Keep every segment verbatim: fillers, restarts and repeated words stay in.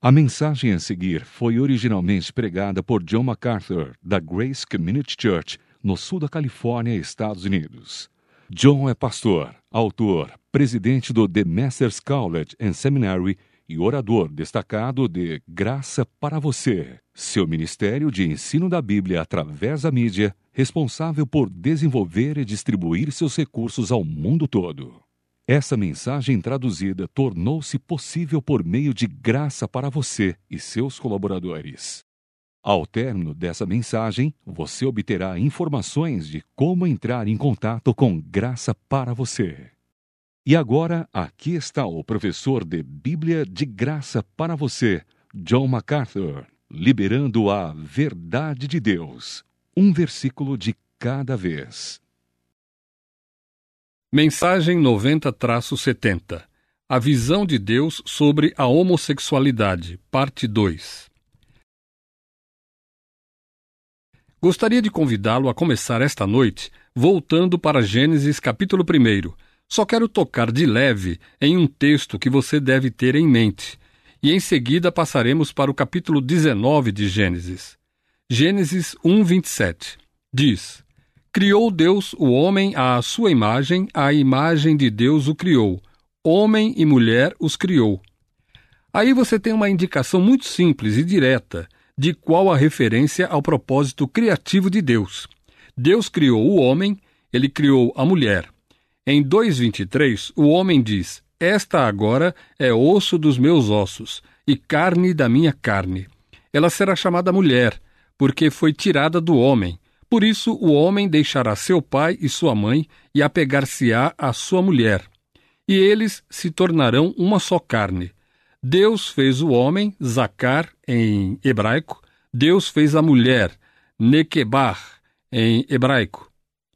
A mensagem a seguir foi originalmente pregada por John MacArthur, da Grace Community Church, no sul da Califórnia, Estados Unidos. John é pastor, autor, presidente do The Masters College and Seminary e orador destacado de Graça para Você, seu ministério de ensino da Bíblia através da mídia, responsável por desenvolver e distribuir seus recursos ao mundo todo. Essa mensagem traduzida tornou-se possível por meio de Graça para Você e seus colaboradores. Ao término dessa mensagem, você obterá informações de como entrar em contato com Graça para Você. E agora, aqui está o professor de Bíblia de Graça para Você, John MacArthur, liberando a verdade de Deus, um versículo de cada vez. Mensagem noventa setenta. A visão de Deus sobre a homossexualidade, parte dois. Gostaria de convidá-lo a começar esta noite voltando para Gênesis capítulo um. Só quero tocar de leve em um texto que você deve ter em mente, e em seguida passaremos para o capítulo dezenove de Gênesis. Gênesis um, vinte e sete. Diz: Criou Deus o homem à sua imagem, à imagem de Deus o criou. Homem e mulher os criou. Aí você tem uma indicação muito simples e direta de qual a referência ao propósito criativo de Deus. Deus criou o homem, ele criou a mulher. Em dois, vinte e três, o homem diz: Esta agora é osso dos meus ossos e carne da minha carne. Ela será chamada mulher, porque foi tirada do homem. Por isso, o homem deixará seu pai e sua mãe e apegar-se-á à sua mulher. E eles se tornarão uma só carne. Deus fez o homem, Zacar, em hebraico. Deus fez a mulher, Nekebar, em hebraico.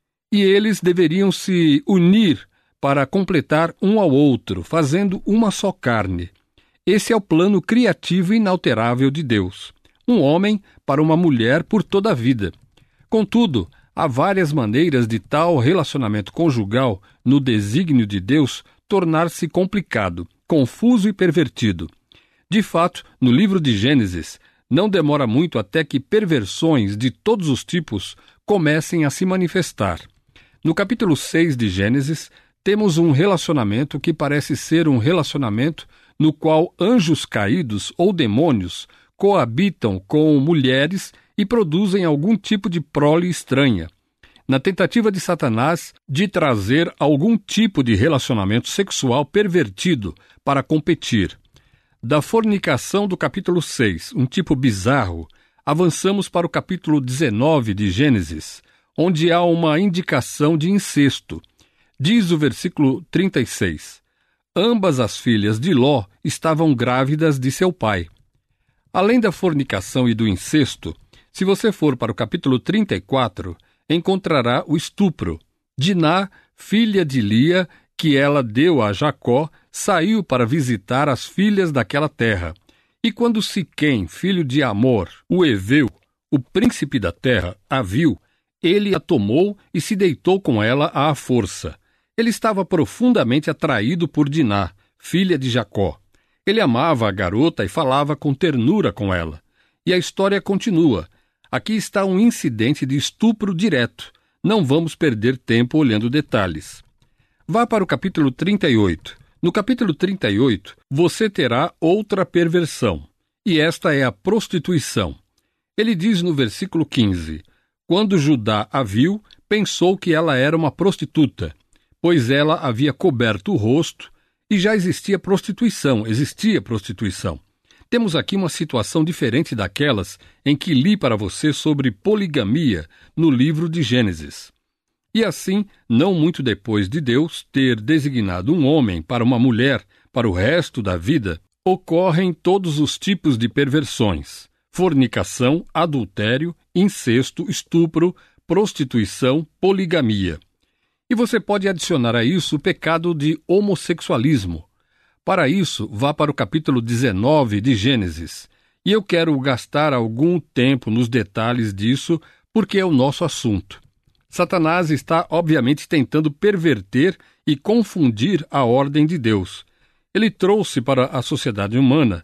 E eles deveriam se unir para completar um ao outro, fazendo uma só carne. Esse é o plano criativo inalterável de Deus. Um homem para uma mulher por toda a vida. Contudo, há várias maneiras de tal relacionamento conjugal, no desígnio de Deus, tornar-se complicado, confuso e pervertido. De fato, no livro de Gênesis, não demora muito até que perversões de todos os tipos comecem a se manifestar. No capítulo seis de Gênesis, temos um relacionamento que parece ser um relacionamento no qual anjos caídos ou demônios coabitam com mulheres e produzem algum tipo de prole estranha, na tentativa de Satanás de trazer algum tipo de relacionamento sexual pervertido para competir. Da fornicação do capítulo seis, um tipo bizarro, avançamos para o capítulo dezenove de Gênesis, onde há uma indicação de incesto. Diz o versículo trinta e seis: Ambas as filhas de Ló estavam grávidas de seu pai. Além da fornicação e do incesto, se você for para o capítulo trinta e quatro, encontrará o estupro. Diná, filha de Lia, que ela deu a Jacó, saiu para visitar as filhas daquela terra. E quando Siquém, filho de Amor, o Eveu, o príncipe da terra, a viu, ele a tomou e se deitou com ela à força. Ele estava profundamente atraído por Diná, filha de Jacó. Ele amava a garota e falava com ternura com ela. E a história continua. Aqui está um incidente de estupro direto. Não vamos perder tempo olhando detalhes. Vá para o capítulo trinta e oito. No capítulo trinta e oito, você terá outra perversão. E esta é a prostituição. Ele diz no versículo quinze: Quando Judá a viu, pensou que ela era uma prostituta, pois ela havia coberto o rosto e já existia prostituição, existia prostituição. Temos aqui uma situação diferente daquelas em que li para você sobre poligamia no livro de Gênesis. E assim, não muito depois de Deus ter designado um homem para uma mulher para o resto da vida, ocorrem todos os tipos de perversões: fornicação, adultério, incesto, estupro, prostituição, poligamia. E você pode adicionar a isso o pecado de homossexualismo. Para isso, vá para o capítulo dezenove de Gênesis. E eu quero gastar algum tempo nos detalhes disso, porque é o nosso assunto. Satanás está, obviamente, tentando perverter e confundir a ordem de Deus. Ele trouxe para a sociedade humana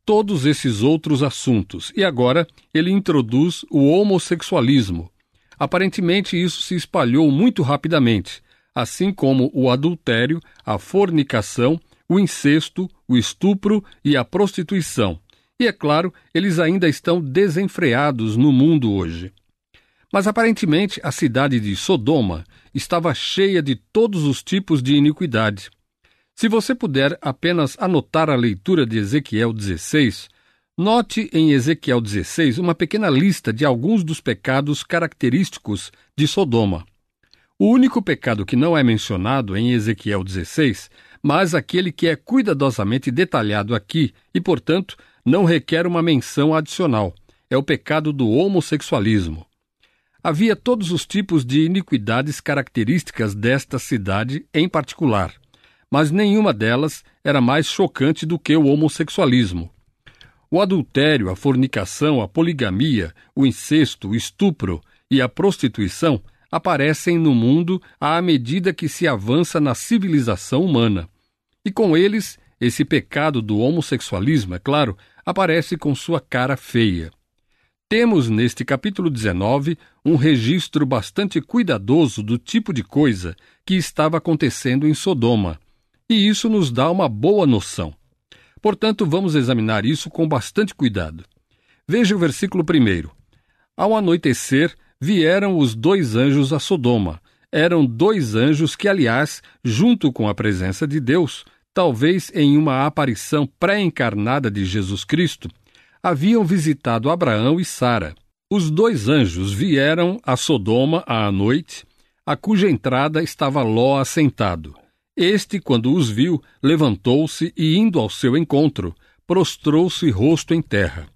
todos esses outros assuntos. E agora ele introduz o homossexualismo. Aparentemente isso se espalhou muito rapidamente, assim como o adultério, a fornicação, o incesto, o estupro e a prostituição. E é claro, eles ainda estão desenfreados no mundo hoje. Mas aparentemente a cidade de Sodoma estava cheia de todos os tipos de iniquidade. Se você puder apenas anotar a leitura de Ezequiel dezesseis, note em Ezequiel dezesseis uma pequena lista de alguns dos pecados característicos de Sodoma. O único pecado que não é mencionado em Ezequiel dezesseis, mas aquele que é cuidadosamente detalhado aqui e, portanto, não requer uma menção adicional, é o pecado do homossexualismo. Havia todos os tipos de iniquidades características desta cidade em particular, mas nenhuma delas era mais chocante do que o homossexualismo. O adultério, a fornicação, a poligamia, o incesto, o estupro e a prostituição aparecem no mundo à medida que se avança na civilização humana. E com eles, esse pecado do homossexualismo, é claro, aparece com sua cara feia. Temos neste capítulo dezenove um registro bastante cuidadoso do tipo de coisa que estava acontecendo em Sodoma, e isso nos dá uma boa noção. Portanto, vamos examinar isso com bastante cuidado. Veja o versículo primeiro. Ao anoitecer, vieram os dois anjos a Sodoma. Eram dois anjos que, aliás, junto com a presença de Deus, talvez em uma aparição pré-encarnada de Jesus Cristo, haviam visitado Abraão e Sara. Os dois anjos vieram a Sodoma à noite, a cuja entrada estava Ló assentado. Este, quando os viu, levantou-se e, indo ao seu encontro, prostrou-se rosto em terra.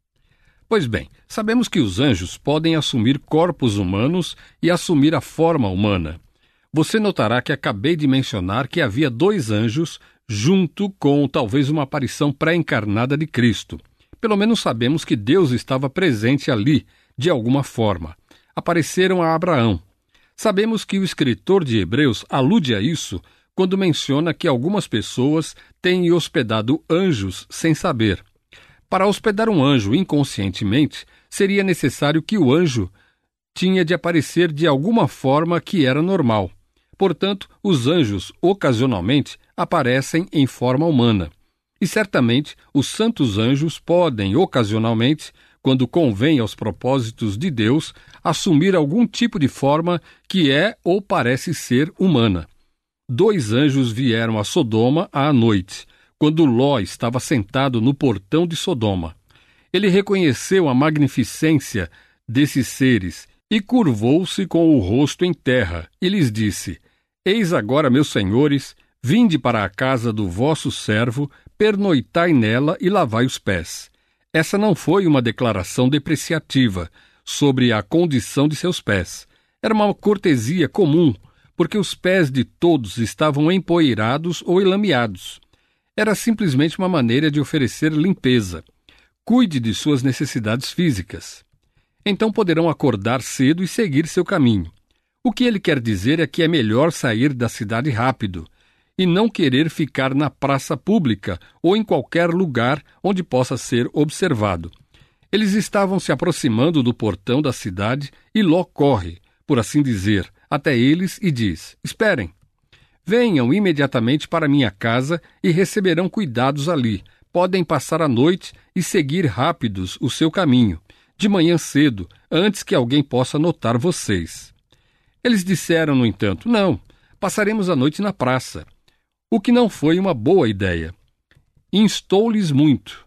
Pois bem, sabemos que os anjos podem assumir corpos humanos e assumir a forma humana. Você notará que acabei de mencionar que havia dois anjos junto com talvez uma aparição pré-encarnada de Cristo. Pelo menos sabemos que Deus estava presente ali, de alguma forma. Apareceram a Abraão. Sabemos que o escritor de Hebreus alude a isso quando menciona que algumas pessoas têm hospedado anjos sem saber. Para hospedar um anjo inconscientemente, seria necessário que o anjo tinha de aparecer de alguma forma que era normal. Portanto, os anjos, ocasionalmente, aparecem em forma humana. E certamente, os santos anjos podem, ocasionalmente, quando convém aos propósitos de Deus, assumir algum tipo de forma que é ou parece ser humana. Dois anjos vieram a Sodoma à noite, quando Ló estava sentado no portão de Sodoma. Ele reconheceu a magnificência desses seres e curvou-se com o rosto em terra e lhes disse: Eis agora, meus senhores, vinde para a casa do vosso servo, pernoitai nela e lavai os pés. Essa não foi uma declaração depreciativa sobre a condição de seus pés. Era uma cortesia comum, porque os pés de todos estavam empoeirados ou enlameados. Era simplesmente uma maneira de oferecer limpeza. Cuide de suas necessidades físicas. Então poderão acordar cedo e seguir seu caminho. O que ele quer dizer é que é melhor sair da cidade rápido e não querer ficar na praça pública ou em qualquer lugar onde possa ser observado. Eles estavam se aproximando do portão da cidade e Ló corre, por assim dizer, até eles e diz: Esperem, venham imediatamente para minha casa e receberão cuidados ali. Podem passar a noite e seguir rápidos o seu caminho, de manhã cedo, antes que alguém possa notar vocês. Eles disseram, no entanto, não, passaremos a noite na praça. O que não foi uma boa ideia. Instou-lhes muito.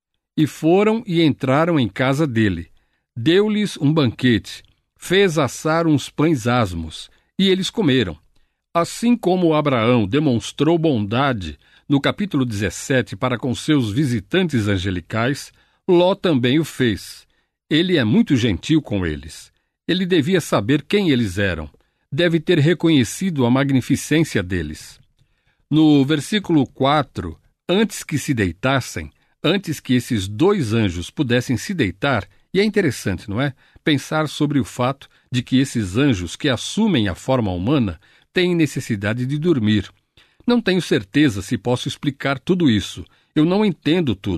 E foram e entraram em casa dele. Deu-lhes um banquete, fez assar uns pães asmos, e eles comeram. Assim como Abraão demonstrou bondade no capítulo dezessete para com seus visitantes angelicais, Ló também o fez. Ele é muito gentil com eles. Ele devia saber quem eles eram. Deve ter reconhecido a magnificência deles. No versículo quatro, antes que se deitassem, antes que esses dois anjos pudessem se deitar, e é interessante, não é? Pensar sobre o fato de que esses anjos que assumem a forma humana têm necessidade de dormir. Não tenho certeza se posso explicar tudo isso. Eu não entendo tudo.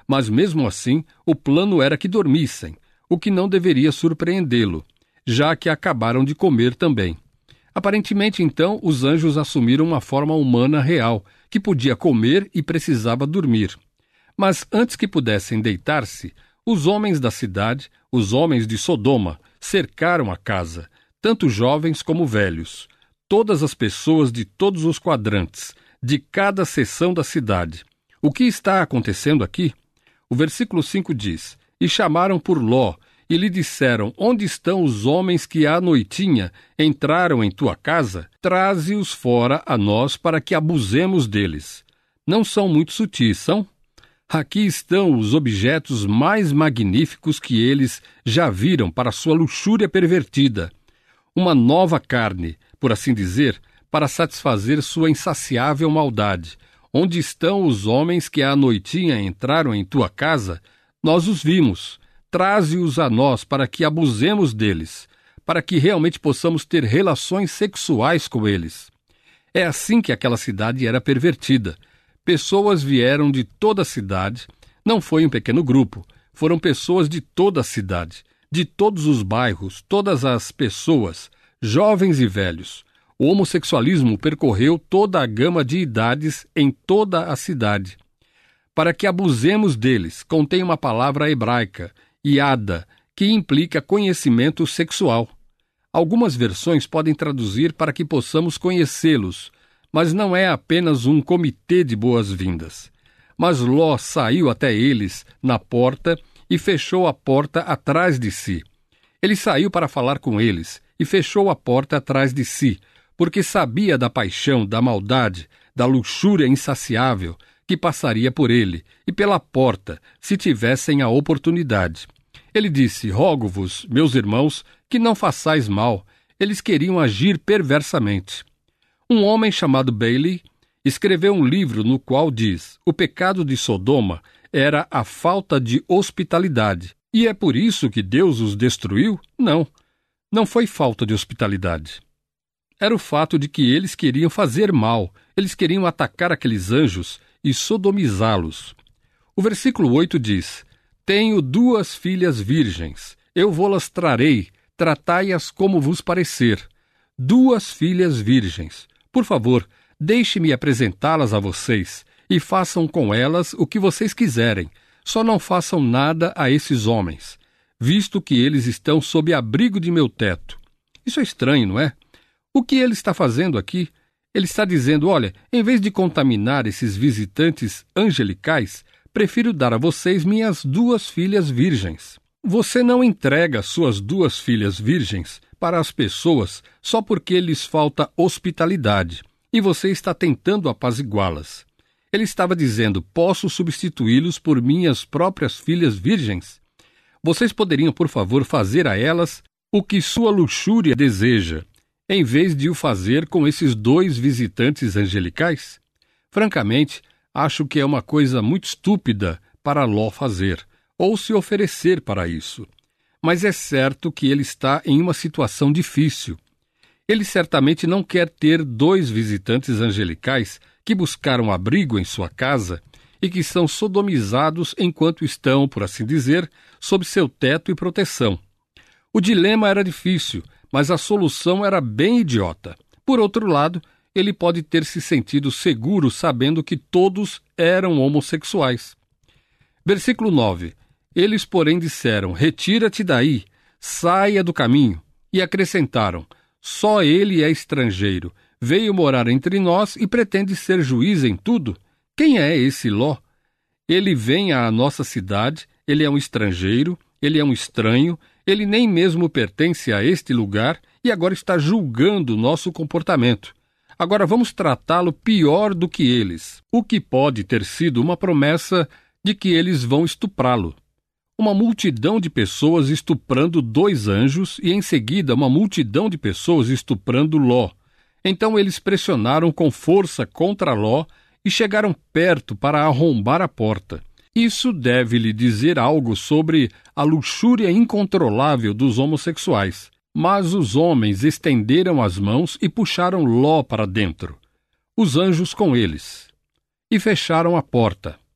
mas mesmo assim o plano era que dormissem, o que não deveria surpreendê-lo, já que acabaram de comer também. Aparentemente, então, os anjos assumiram uma forma humana real, que podia comer e precisava dormir. Mas antes que pudessem deitar-se, os homens da cidade, os homens de Sodoma, cercaram a casa, tanto jovens como velhos, todas as pessoas de todos os quadrantes, de cada seção da cidade. O que está acontecendo aqui? O versículo cinco diz: E chamaram por Ló, e lhe disseram: Onde estão os homens que à noitinha entraram em tua casa? Traze-os fora a nós para que abusemos deles. Não são muito sutis, são? Aqui estão os objetos mais magníficos que eles já viram para sua luxúria pervertida. Uma nova carne, por assim dizer, para satisfazer sua insaciável maldade. Onde estão os homens que à noitinha entraram em tua casa? Nós os vimos. Traze-os a nós para que abusemos deles, para que realmente possamos ter relações sexuais com eles. É assim que aquela cidade era pervertida. Pessoas vieram de toda a cidade, não foi um pequeno grupo, foram pessoas de toda a cidade, de todos os bairros, todas as pessoas, jovens e velhos. O homossexualismo percorreu toda a gama de idades em toda a cidade. Para que abusemos deles, contém uma palavra hebraica, iada, que implica conhecimento sexual. Algumas versões podem traduzir para que possamos conhecê-los, mas não é apenas um comitê de boas-vindas. Mas Ló saiu até eles na porta e fechou a porta atrás de si. Ele saiu para falar com eles e fechou a porta atrás de si, porque sabia da paixão, da maldade, da luxúria insaciável que passaria por ele e pela porta, se tivessem a oportunidade. Ele disse: Rogo-vos, meus irmãos, que não façais mal. Eles queriam agir perversamente. Um homem chamado Bailey escreveu um livro no qual diz: o pecado de Sodoma era a falta de hospitalidade. E é por isso que Deus os destruiu? Não, não foi falta de hospitalidade. Era o fato de que eles queriam fazer mal, eles queriam atacar aqueles anjos e sodomizá-los. O versículo oito diz: Tenho duas filhas virgens, eu vô-las trarei, tratai-as como vos parecer. Duas filhas virgens. Por favor, deixe-me apresentá-las a vocês, e façam com elas o que vocês quiserem. Só não façam nada a esses homens, visto que eles estão sob abrigo de meu teto. Isso é estranho, não é? O que ele está fazendo aqui? Ele está dizendo: olha, em vez de contaminar esses visitantes angelicais, prefiro dar a vocês minhas duas filhas virgens. Você não entrega suas duas filhas virgens para as pessoas só porque lhes falta hospitalidade, e você está tentando apaziguá-las. Ele estava dizendo: posso substituí-los por minhas próprias filhas virgens? Vocês poderiam, por favor, fazer a elas o que sua luxúria deseja, em vez de o fazer com esses dois visitantes angelicais? Francamente, acho que é uma coisa muito estúpida para Ló fazer, ou se oferecer para isso. Mas é certo que ele está em uma situação difícil. Ele certamente não quer ter dois visitantes angelicais que buscaram abrigo em sua casa e que são sodomizados enquanto estão, por assim dizer, sob seu teto e proteção. O dilema era difícil, mas a solução era bem idiota. Por outro lado, ele pode ter se sentido seguro sabendo que todos eram homossexuais. Versículo nove. Eles, porém, disseram: retira-te daí, saia do caminho. E acrescentaram: só ele é estrangeiro, veio morar entre nós e pretende ser juiz em tudo. Quem é esse Ló? Ele vem à nossa cidade, ele é um estrangeiro, ele é um estranho, ele nem mesmo pertence a este lugar e agora está julgando nosso comportamento. Agora vamos tratá-lo pior do que eles, o que pode ter sido uma promessa de que eles vão estuprá-lo. Uma multidão de pessoas estuprando dois anjos e em seguida uma multidão de pessoas estuprando Ló. Então eles pressionaram com força contra Ló e chegaram perto para arrombar a porta. Isso deve lhe dizer algo sobre a luxúria incontrolável dos homossexuais. Mas os homens estenderam as mãos e puxaram Ló para dentro, os anjos com eles, e fecharam a porta.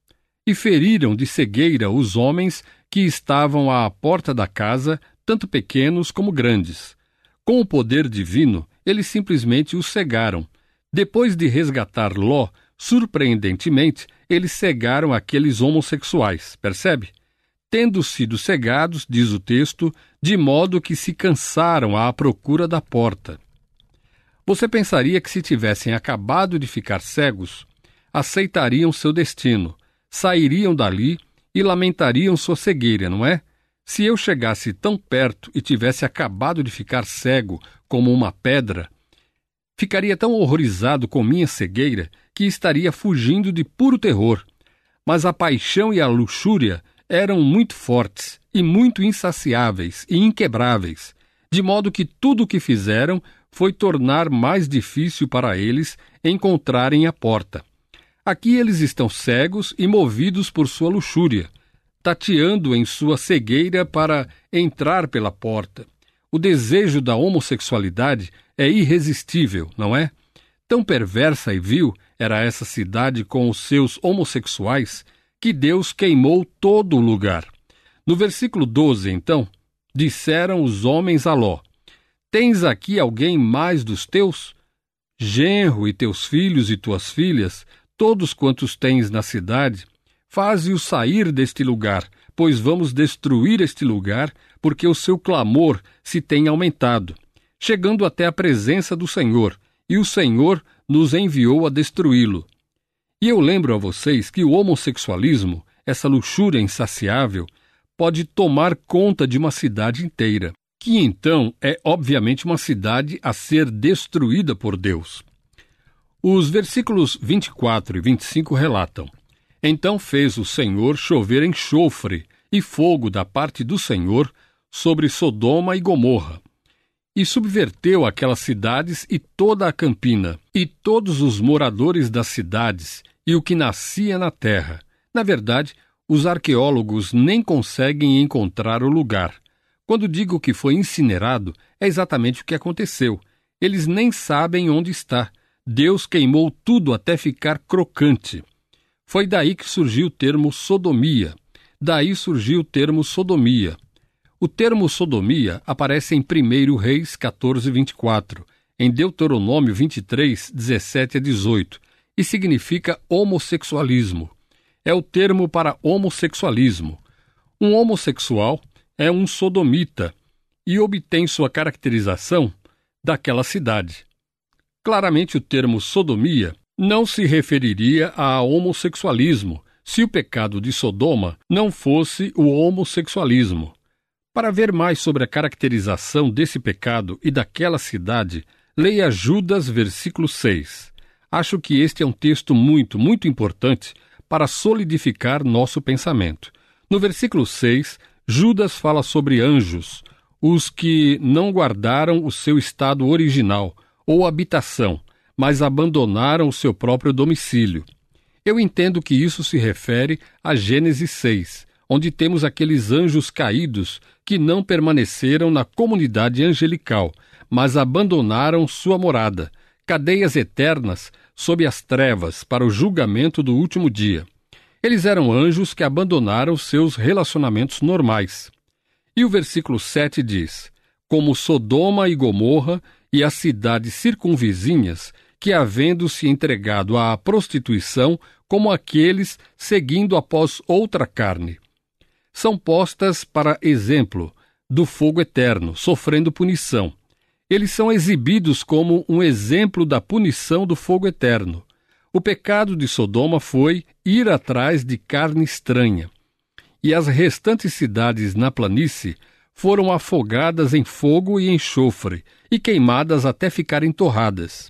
e feriram de cegueira os homens que estavam à porta da casa, tanto pequenos como grandes. Com o poder divino, eles simplesmente os cegaram. Depois de resgatar Ló, surpreendentemente, eles cegaram aqueles homossexuais, percebe? Tendo sido cegados, diz o texto, de modo que se cansaram à procura da porta. Você pensaria que se tivessem acabado de ficar cegos, aceitariam seu destino, sairiam dali e lamentariam sua cegueira, não é? Se eu chegasse tão perto e tivesse acabado de ficar cego como uma pedra, ficaria tão horrorizado com minha cegueira que estaria fugindo de puro terror. Mas a paixão e a luxúria eram muito fortes e muito insaciáveis e inquebráveis, de modo que tudo o que fizeram foi tornar mais difícil para eles encontrarem a porta. Aqui eles estão cegos e movidos por sua luxúria, tateando em sua cegueira para entrar pela porta. O desejo da homossexualidade é irresistível, não é? Tão perversa e vil era essa cidade com os seus homossexuais que Deus queimou todo o lugar. No versículo doze, então, disseram os homens a Ló: Tens aqui alguém mais dos teus? Genro e teus filhos e tuas filhas, todos quantos tens na cidade, faze-os sair deste lugar, pois vamos destruir este lugar, porque o seu clamor se tem aumentado, chegando até a presença do Senhor, e o Senhor nos enviou a destruí-lo. E eu lembro a vocês que o homossexualismo, essa luxúria insaciável, pode tomar conta de uma cidade inteira, que então é obviamente uma cidade a ser destruída por Deus. Os versículos vinte e quatro e vinte e cinco relatam: Então fez o Senhor chover enxofre e fogo da parte do Senhor sobre Sodoma e Gomorra, e subverteu aquelas cidades e toda a campina, e todos os moradores das cidades, e o que nascia na terra. Na verdade, os arqueólogos nem conseguem encontrar o lugar. Quando digo que foi incinerado, é exatamente o que aconteceu. Eles nem sabem onde está. Deus queimou tudo até ficar crocante. Foi daí que surgiu o termo sodomia. Daí surgiu o termo sodomia. O termo sodomia aparece em primeiro Reis quatorze, vinte e quatro, em Deuteronômio vinte e três, dezessete a dezoito, e significa homossexualismo. É o termo para homossexualismo. Um homossexual é um sodomita e obtém sua caracterização daquela cidade. Claramente o termo sodomia não se referiria a homossexualismo se o pecado de Sodoma não fosse o homossexualismo. Para ver mais sobre a caracterização desse pecado e daquela cidade, leia Judas, versículo seis. Acho que este é um texto muito, muito importante para solidificar nosso pensamento. No versículo seis, Judas fala sobre anjos, os que não guardaram o seu estado original ou habitação, mas abandonaram o seu próprio domicílio. Eu entendo que isso se refere a Gênesis seis, onde temos aqueles anjos caídos que não permaneceram na comunidade angelical, mas abandonaram sua morada, cadeias eternas sob as trevas para o julgamento do último dia. Eles eram anjos que abandonaram seus relacionamentos normais. E o versículo sete diz: Como Sodoma e Gomorra e as cidades circunvizinhas, que havendo se entregado à prostituição, como aqueles seguindo após outra carne. São postas para exemplo do fogo eterno, sofrendo punição. Eles são exibidos como um exemplo da punição do fogo eterno. O pecado de Sodoma foi ir atrás de carne estranha, e as restantes cidades na planície foram afogadas em fogo e enxofre, e queimadas até ficarem torradas.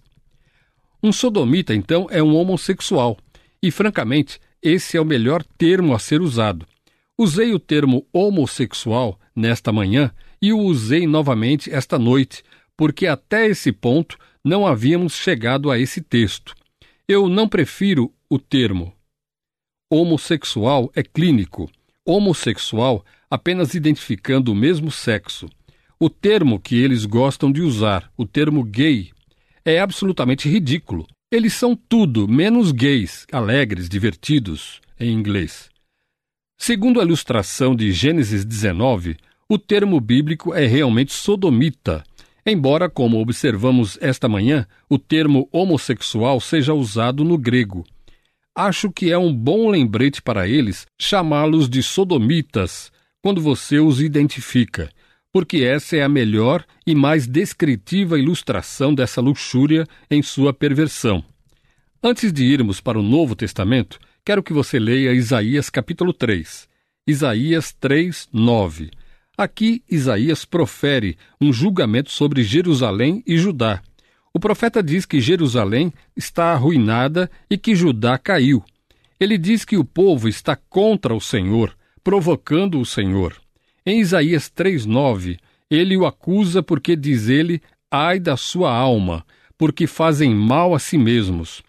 Um sodomita, então, é um homossexual, e, francamente, esse é o melhor termo a ser usado. Usei o termo homossexual nesta manhã e o usei novamente esta noite, porque até esse ponto não havíamos chegado a esse texto. Eu não prefiro o termo. Homossexual é clínico. Homossexual apenas identificando o mesmo sexo. O termo que eles gostam de usar, o termo gay, é absolutamente ridículo. Eles são tudo menos gays, alegres, divertidos, em inglês. Segundo a ilustração de Gênesis dezenove, o termo bíblico é realmente sodomita, embora, como observamos esta manhã, o termo homossexual seja usado no grego. Acho que é um bom lembrete para eles chamá-los de sodomitas quando você os identifica, porque essa é a melhor e mais descritiva ilustração dessa luxúria em sua perversão. Antes de irmos para o Novo Testamento, quero que você leia Isaías capítulo três. Isaías três, nove. Aqui, Isaías profere um julgamento sobre Jerusalém e Judá. O profeta diz que Jerusalém está arruinada e que Judá caiu. Ele diz que o povo está contra o Senhor, provocando o Senhor. Em Isaías três, nove, ele o acusa porque diz ele, ai da sua alma, porque fazem mal a si mesmos.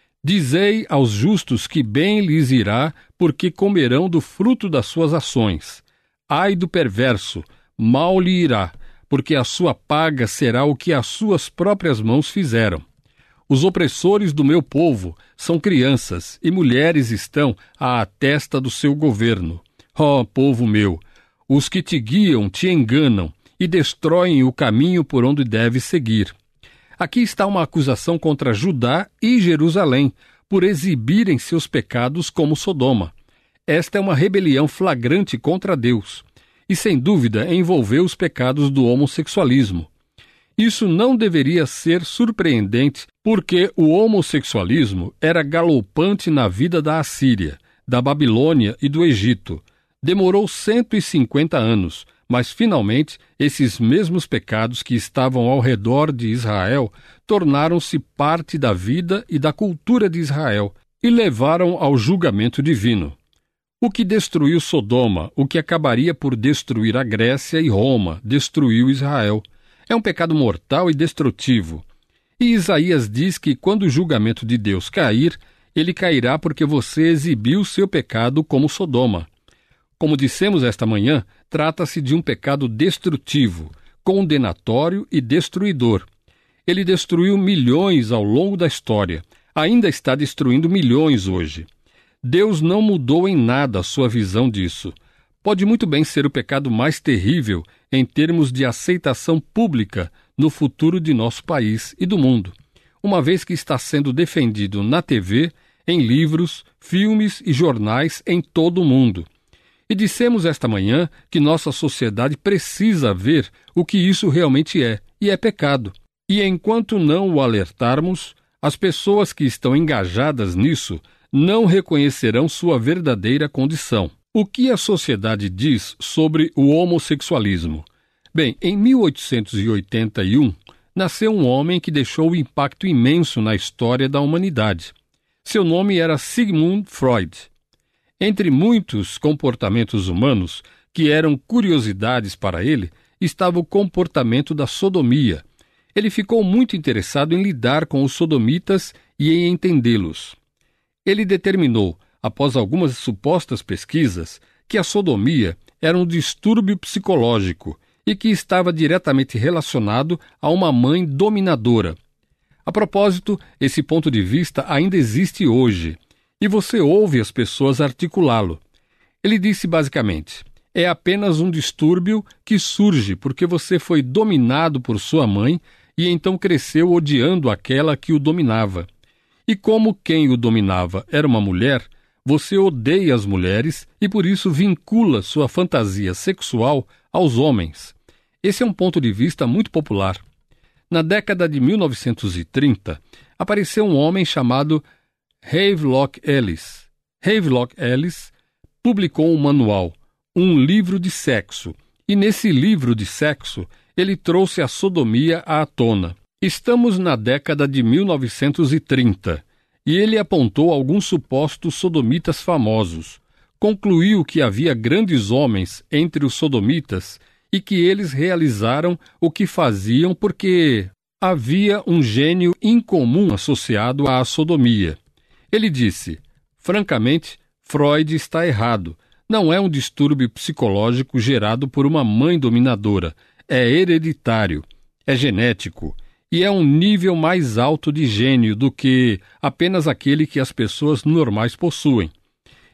Dizei aos justos que bem lhes irá, porque comerão do fruto das suas ações. Ai do perverso, mal lhe irá, porque a sua paga será o que as suas próprias mãos fizeram. Os opressores do meu povo são crianças, e mulheres estão à testa do seu governo. Ó, oh, povo meu, os que te guiam te enganam e destroem o caminho por onde deves seguir. Aqui está uma acusação contra Judá e Jerusalém, por exibirem seus pecados como Sodoma. Esta é uma rebelião flagrante contra Deus, e sem dúvida envolveu os pecados do homossexualismo. Isso não deveria ser surpreendente, porque o homossexualismo era galopante na vida da Assíria, da Babilônia e do Egito. Demorou cento e cinquenta anos, mas finalmente esses mesmos pecados que estavam ao redor de Israel tornaram-se parte da vida e da cultura de Israel e levaram ao julgamento divino. O que destruiu Sodoma, o que acabaria por destruir a Grécia e Roma, destruiu Israel. É um pecado mortal e destrutivo. E Isaías diz que quando o julgamento de Deus cair, ele cairá porque você exibiu seu pecado como Sodoma. Como dissemos esta manhã, trata-se de um pecado destrutivo, condenatório e destruidor. Ele destruiu milhões ao longo da história, ainda está destruindo milhões hoje. Deus não mudou em nada a sua visão disso. Pode muito bem ser o pecado mais terrível em termos de aceitação pública no futuro de nosso país e do mundo, uma vez que está sendo defendido na T V, em livros, filmes e jornais em todo o mundo. E dissemos esta manhã que nossa sociedade precisa ver o que isso realmente é, e é pecado. E enquanto não o alertarmos, as pessoas que estão engajadas nisso não reconhecerão sua verdadeira condição. O que a sociedade diz sobre o homossexualismo? Bem, em mil oitocentos e oitenta e um, nasceu um homem que deixou um impacto imenso na história da humanidade. Seu nome era Sigmund Freud. Entre muitos comportamentos humanos que eram curiosidades para ele, estava o comportamento da sodomia. Ele ficou muito interessado em lidar com os sodomitas e em entendê-los. Ele determinou, após algumas supostas pesquisas, que a sodomia era um distúrbio psicológico e que estava diretamente relacionado a uma mãe dominadora. A propósito, esse ponto de vista ainda existe hoje, e você ouve as pessoas articulá-lo. Ele disse basicamente, é apenas um distúrbio que surge porque você foi dominado por sua mãe e então cresceu odiando aquela que o dominava. E como quem o dominava era uma mulher, você odeia as mulheres e por isso vincula sua fantasia sexual aos homens. Esse é um ponto de vista muito popular. Na década de mil novecentos e trinta, apareceu um homem chamado Havelock Ellis. Havelock Ellis publicou um manual, um livro de sexo, e nesse livro de sexo ele trouxe a sodomia à tona. Estamos na década de mil novecentos e trinta, e ele apontou alguns supostos sodomitas famosos. Concluiu que havia grandes homens entre os sodomitas e que eles realizaram o que faziam porque havia um gênio incomum associado à sodomia. Ele disse, francamente, Freud está errado. Não é um distúrbio psicológico gerado por uma mãe dominadora. É hereditário, é genético e é um nível mais alto de gênio do que apenas aquele que as pessoas normais possuem.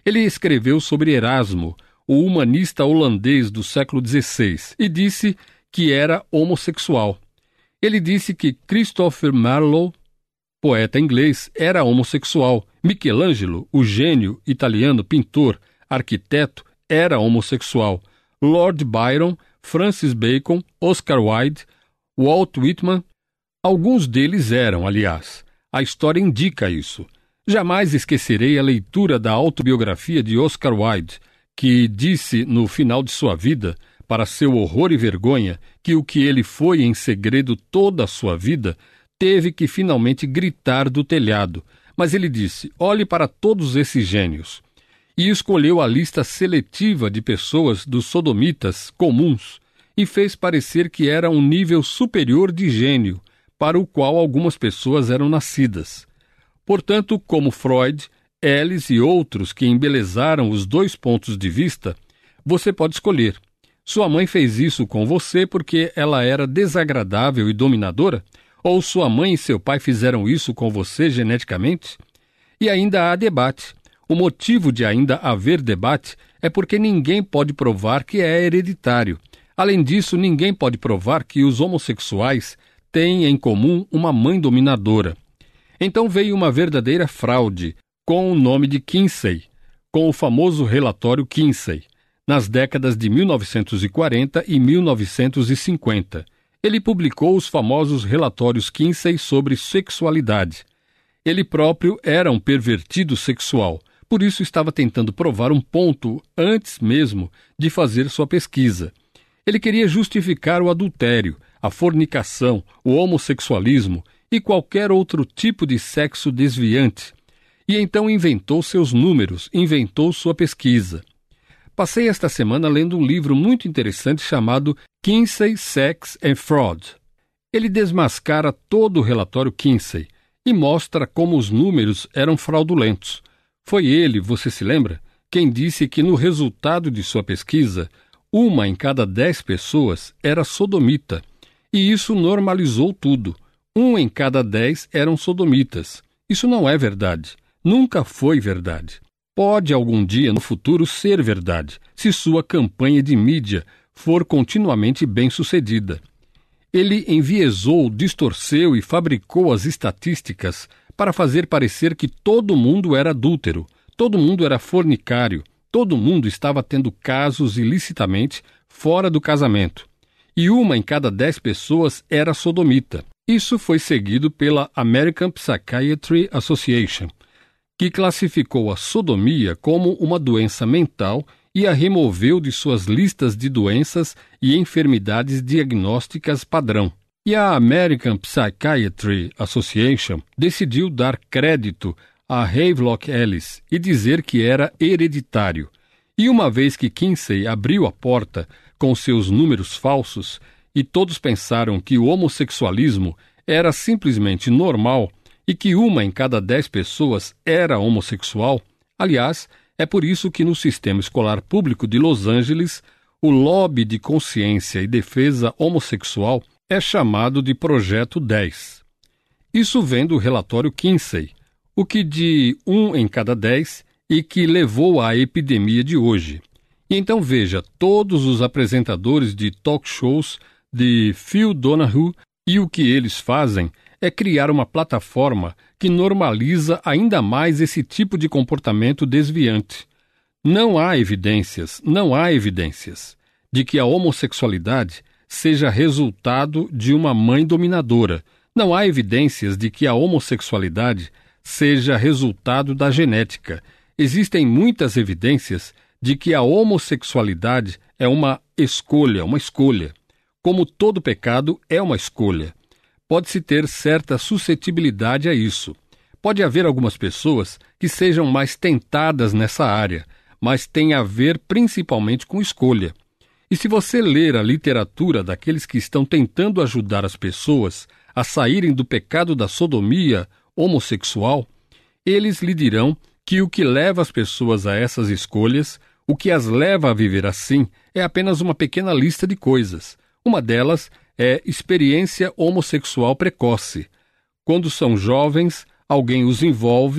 Ele escreveu sobre Erasmo, o humanista holandês do século dezesseis, e disse que era homossexual. Ele disse que Christopher Marlowe, poeta inglês, era homossexual. Michelangelo, o gênio italiano, pintor, arquiteto, era homossexual. Lord Byron, Francis Bacon, Oscar Wilde, Walt Whitman, alguns deles eram, aliás. A história indica isso. Jamais esquecerei a leitura da autobiografia de Oscar Wilde, que disse no final de sua vida, para seu horror e vergonha, que o que ele foi em segredo toda a sua vida, teve que finalmente gritar do telhado. Mas ele disse, olhe para todos esses gênios. E escolheu a lista seletiva de pessoas dos sodomitas comuns e fez parecer que era um nível superior de gênio, para o qual algumas pessoas eram nascidas. Portanto, como Freud, Ellis e outros que embelezaram os dois pontos de vista, você pode escolher. Sua mãe fez isso com você porque ela era desagradável e dominadora? Ou sua mãe e seu pai fizeram isso com você geneticamente? E ainda há debate. O motivo de ainda haver debate é porque ninguém pode provar que é hereditário. Além disso, ninguém pode provar que os homossexuais têm em comum uma mãe dominadora. Então veio uma verdadeira fraude, com o nome de Kinsey, com o famoso relatório Kinsey, nas décadas de mil novecentos e quarenta e mil novecentos e cinquenta. Ele publicou os famosos relatórios Kinsey sobre sexualidade. Ele próprio era um pervertido sexual, por isso estava tentando provar um ponto antes mesmo de fazer sua pesquisa. Ele queria justificar o adultério, a fornicação, o homossexualismo e qualquer outro tipo de sexo desviante. E então inventou seus números, inventou sua pesquisa. Passei esta semana lendo um livro muito interessante chamado Kinsey, Sex and Fraud. Ele desmascara todo o relatório Kinsey e mostra como os números eram fraudulentos. Foi ele, você se lembra, quem disse que no resultado de sua pesquisa, uma em cada dez pessoas era sodomita. E isso normalizou tudo. Um em cada dez eram sodomitas. Isso não é verdade. Nunca foi verdade. Pode algum dia no futuro ser verdade, se sua campanha de mídia for continuamente bem-sucedida. Ele enviesou, distorceu e fabricou as estatísticas para fazer parecer que todo mundo era adúltero, todo mundo era fornicário, todo mundo estava tendo casos ilicitamente fora do casamento. E uma em cada dez pessoas era sodomita. Isso foi seguido pela American Psychiatry Association, que classificou a sodomia como uma doença mental e a removeu de suas listas de doenças e enfermidades diagnósticas padrão. E a American Psychiatry Association decidiu dar crédito a Havelock Ellis e dizer que era hereditário. E uma vez que Kinsey abriu a porta com seus números falsos e todos pensaram que o homossexualismo era simplesmente normal e que uma em cada dez pessoas era homossexual, aliás, é por isso que no sistema escolar público de Los Angeles, o lobby de consciência e defesa homossexual é chamado de Projeto dez. Isso vem do relatório Kinsey, o que de um em cada dez e que levou à epidemia de hoje. E então veja, todos os apresentadores de talk shows de Phil Donahue, e o que eles fazem é criar uma plataforma que normaliza ainda mais esse tipo de comportamento desviante. Não há evidências, não há evidências de que a homossexualidade seja resultado de uma mãe dominadora. Não há evidências de que a homossexualidade seja resultado da genética. Existem muitas evidências de que a homossexualidade é uma escolha, uma escolha. Como todo pecado é uma escolha. Pode-se ter certa suscetibilidade a isso. Pode haver algumas pessoas que sejam mais tentadas nessa área, mas tem a ver principalmente com escolha. E se você ler a literatura daqueles que estão tentando ajudar as pessoas a saírem do pecado da sodomia homossexual, eles lhe dirão que o que leva as pessoas a essas escolhas, o que as leva a viver assim, é apenas uma pequena lista de coisas. Uma delas é experiência homossexual precoce. Quando são jovens, alguém os envolve,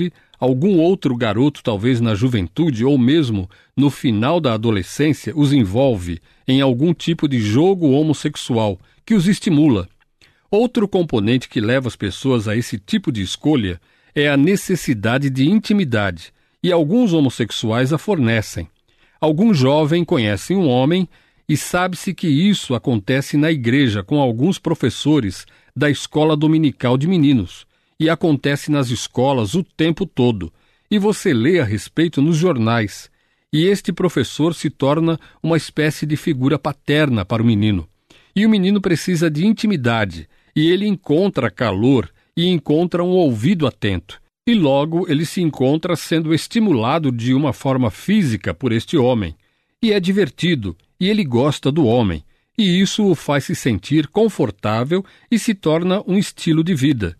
algum outro garoto, talvez na juventude ou mesmo no final da adolescência, os envolve em algum tipo de jogo homossexual que os estimula. Outro componente que leva as pessoas a esse tipo de escolha é a necessidade de intimidade, e alguns homossexuais a fornecem. Algum jovem conhece um homem e sabe-se que isso acontece na igreja com alguns professores da escola dominical de meninos, e acontece nas escolas o tempo todo, e você lê a respeito nos jornais, e este professor se torna uma espécie de figura paterna para o menino. E o menino precisa de intimidade, e ele encontra calor e encontra um ouvido atento. E logo ele se encontra sendo estimulado de uma forma física por este homem. E é divertido, e ele gosta do homem, e isso o faz se sentir confortável e se torna um estilo de vida.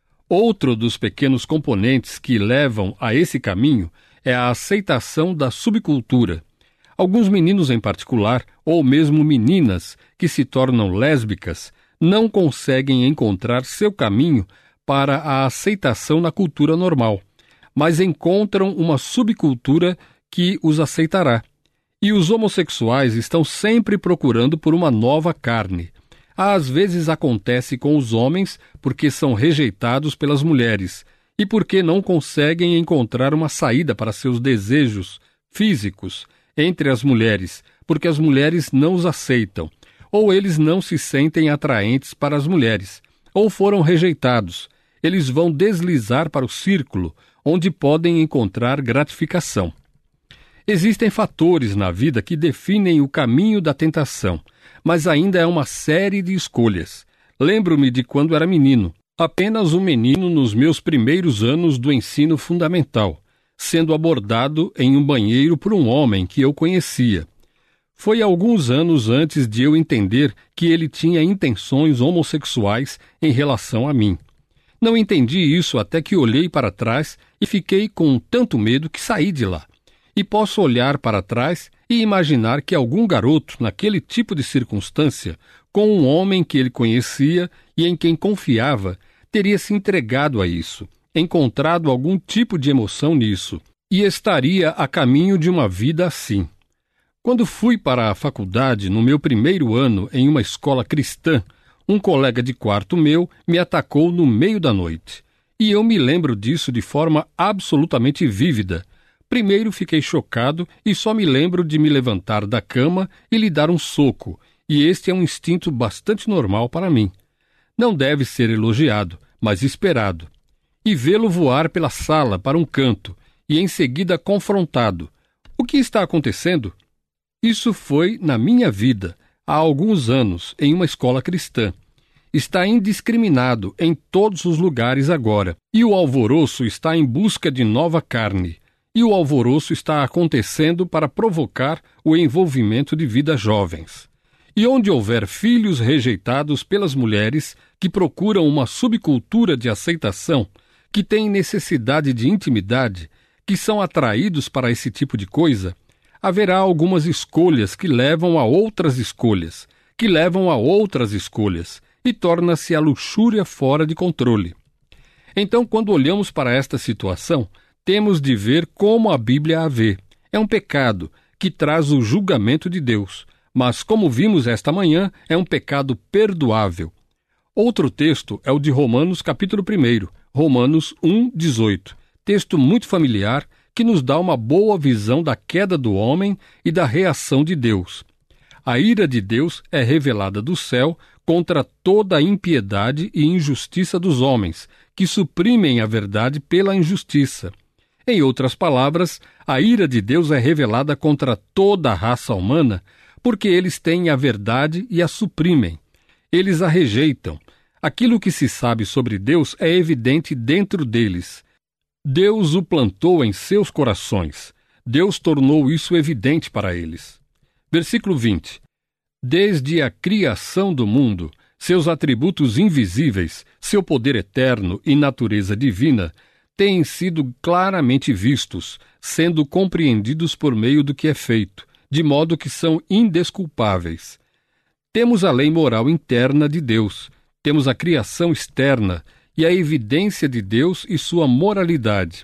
Outro dos pequenos componentes que levam a esse caminho é a aceitação da subcultura. Alguns meninos em particular, ou mesmo meninas que se tornam lésbicas, não conseguem encontrar seu caminho para a aceitação na cultura normal, mas encontram uma subcultura que os aceitará. E os homossexuais estão sempre procurando por uma nova carne. Às vezes acontece com os homens porque são rejeitados pelas mulheres e porque não conseguem encontrar uma saída para seus desejos físicos entre as mulheres, porque as mulheres não os aceitam, ou eles não se sentem atraentes para as mulheres, ou foram rejeitados. Eles vão deslizar para o círculo, onde podem encontrar gratificação. Existem fatores na vida que definem o caminho da tentação, mas ainda é uma série de escolhas. Lembro-me de quando era menino, apenas um menino nos meus primeiros anos do ensino fundamental, sendo abordado em um banheiro por um homem que eu conhecia. Foi alguns anos antes de eu entender que ele tinha intenções homossexuais em relação a mim. Não entendi isso até que olhei para trás e fiquei com tanto medo que saí de lá. E posso olhar para trás e imaginar que algum garoto, naquele tipo de circunstância, com um homem que ele conhecia e em quem confiava, teria se entregado a isso, encontrado algum tipo de emoção nisso, e estaria a caminho de uma vida assim. Quando fui para a faculdade, no meu primeiro ano em uma escola cristã, um colega de quarto meu me atacou no meio da noite. E eu me lembro disso de forma absolutamente vívida. Primeiro fiquei chocado e só me lembro de me levantar da cama e lhe dar um soco, e este é um instinto bastante normal para mim. Não deve ser elogiado, mas esperado. E vê-lo voar pela sala para um canto, e em seguida confrontado. O que está acontecendo? Isso foi na minha vida, há alguns anos, em uma escola cristã. Está indiscriminado em todos os lugares agora, e o alvoroço está em busca de nova carne. E o alvoroço está acontecendo para provocar o envolvimento de vidas jovens. E onde houver filhos rejeitados pelas mulheres que procuram uma subcultura de aceitação, que têm necessidade de intimidade, que são atraídos para esse tipo de coisa, haverá algumas escolhas que levam a outras escolhas, que levam a outras escolhas, e torna-se a luxúria fora de controle. Então, quando olhamos para esta situação, temos de ver como a Bíblia a vê. É um pecado que traz o julgamento de Deus, mas, como vimos esta manhã, é um pecado perdoável. Outro texto é o de Romanos capítulo um, Romanos um, dezoito, texto muito familiar que nos dá uma boa visão da queda do homem e da reação de Deus. A ira de Deus é revelada do céu contra toda a impiedade e injustiça dos homens, que suprimem a verdade pela injustiça. Em outras palavras, a ira de Deus é revelada contra toda a raça humana, porque eles têm a verdade e a suprimem. Eles a rejeitam. Aquilo que se sabe sobre Deus é evidente dentro deles. Deus o plantou em seus corações. Deus tornou isso evidente para eles. Versículo vinte. Desde a criação do mundo, seus atributos invisíveis, seu poder eterno e natureza divina, têm sido claramente vistos, sendo compreendidos por meio do que é feito, de modo que são indesculpáveis. Temos a lei moral interna de Deus, temos a criação externa e a evidência de Deus e sua moralidade.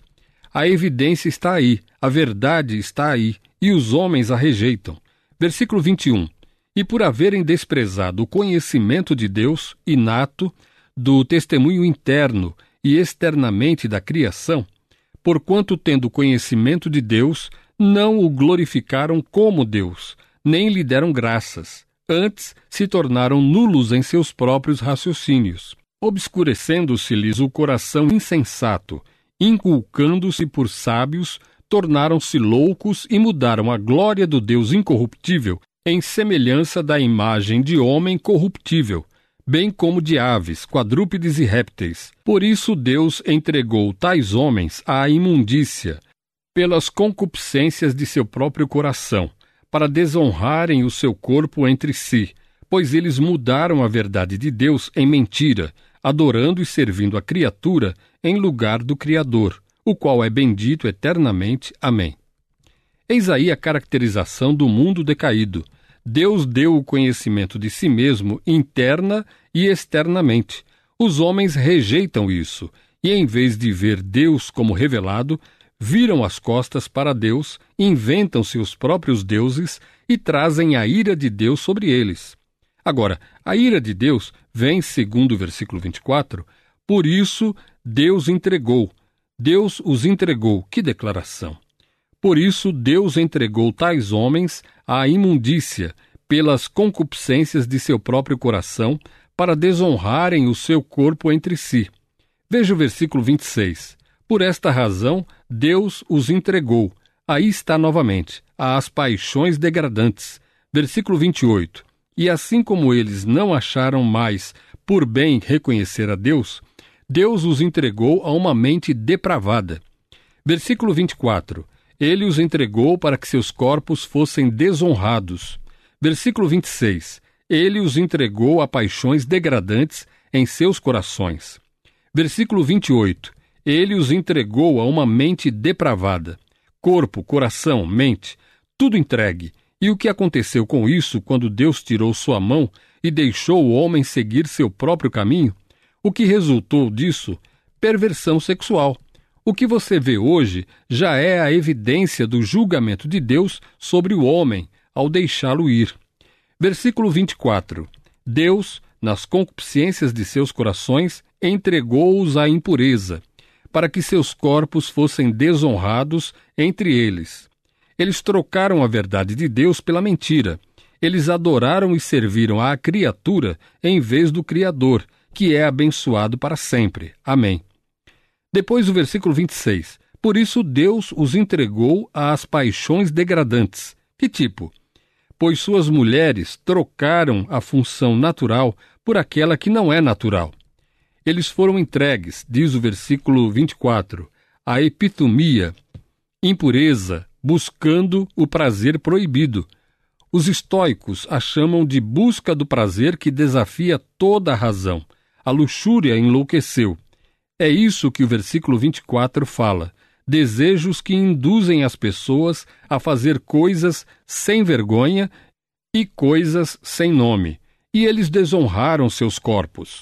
A evidência está aí, a verdade está aí, e os homens a rejeitam. Versículo vinte e um. E por haverem desprezado o conhecimento de Deus, inato, do testemunho interno e externamente da criação, porquanto tendo conhecimento de Deus, não o glorificaram como Deus, nem lhe deram graças. Antes se tornaram nulos em seus próprios raciocínios, obscurecendo-se-lhes o coração insensato, inculcando-se por sábios, tornaram-se loucos e mudaram a glória do Deus incorruptível em semelhança da imagem de homem corruptível, bem como de aves, quadrúpedes e répteis. Por isso Deus entregou tais homens à imundícia, pelas concupiscências de seu próprio coração, para desonrarem o seu corpo entre si, pois eles mudaram a verdade de Deus em mentira, adorando e servindo a criatura em lugar do Criador, o qual é bendito eternamente. Amém. Eis aí a caracterização do mundo decaído. Deus deu o conhecimento de si mesmo interna e externamente. Os homens rejeitam isso, e em vez de ver Deus como revelado, viram as costas para Deus, inventam seus próprios deuses e trazem a ira de Deus sobre eles. Agora, a ira de Deus vem, segundo o versículo vinte e quatro, por isso Deus entregou. Deus os entregou. Que declaração! Por isso Deus entregou tais homens à imundícia, pelas concupiscências de seu próprio coração, para desonrarem o seu corpo entre si. Veja o versículo vinte e seis. Por esta razão, Deus os entregou. Aí está novamente, às paixões degradantes. Versículo vinte e oito. E assim como eles não acharam mais por bem reconhecer a Deus, Deus os entregou a uma mente depravada. Versículo vinte e quatro. Ele os entregou para que seus corpos fossem desonrados. Versículo vinte e seis. Ele os entregou a paixões degradantes em seus corações. Versículo vinte e oito. Ele os entregou a uma mente depravada. Corpo, coração, mente, tudo entregue. E o que aconteceu com isso quando Deus tirou sua mão e deixou o homem seguir seu próprio caminho? O que resultou disso? Perversão sexual. O que você vê hoje já é a evidência do julgamento de Deus sobre o homem ao deixá-lo ir. Versículo vinte e quatro. Deus, nas concupiscências de seus corações, entregou-os à impureza, para que seus corpos fossem desonrados entre eles. Eles trocaram a verdade de Deus pela mentira. Eles adoraram e serviram à criatura em vez do Criador, que é abençoado para sempre. Amém. Depois o versículo vinte e seis. Por isso Deus os entregou às paixões degradantes. Que tipo? Pois suas mulheres trocaram a função natural por aquela que não é natural. Eles foram entregues, diz o versículo vinte e quatro, à epitomia, impureza, buscando o prazer proibido. Os estoicos a chamam de busca do prazer que desafia toda a razão. A luxúria enlouqueceu. É isso que o versículo vinte e quatro fala. Desejos que induzem as pessoas a fazer coisas sem vergonha e coisas sem nome. E eles desonraram seus corpos.